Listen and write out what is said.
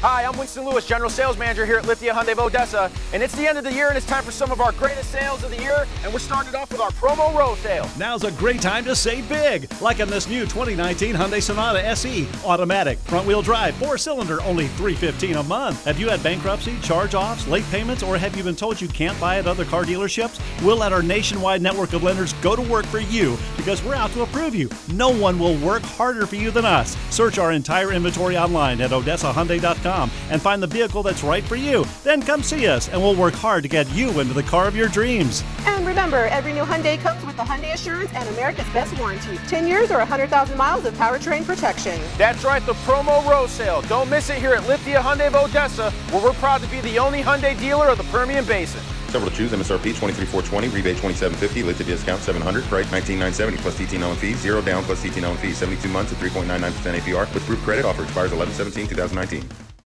Hi, I'm Winston Lewis, General Sales Manager here at Lithia Hyundai of Odessa, and it's the end of the year and it's time for some of our greatest sales of the year, and we're starting off with our promo row sale. Now's a great time to save big, like on this new 2019 Hyundai Sonata SE. Automatic, front-wheel drive, 4-cylinder, only $315 a month. Have you had bankruptcy, charge-offs, late payments, or have you been told you can't buy at other car dealerships? We'll let our nationwide network of lenders go to work for you because we're out to approve you. No one will work harder for you than us. Search our entire inventory online at OdessaHyundai.com and find the vehicle that's right for you. Then come see us and we'll work hard to get you into the car of your dreams. And remember, every new Hyundai comes with the Hyundai Assurance and America's Best Warranty. 10 years or 100,000 miles of powertrain protection. That's right, the promo row sale. Don't miss it here at Lithia Hyundai of Odessa, where we're proud to be the only Hyundai dealer of the Permian Basin. Several to choose. MSRP $23,420, rebate $27.50, lifted discount $700, price $19,970 plus TTL and fees, 0 down plus TTL and fees, 72 months at 3.99% APR with proof credit. Offer expires 11/17/2019.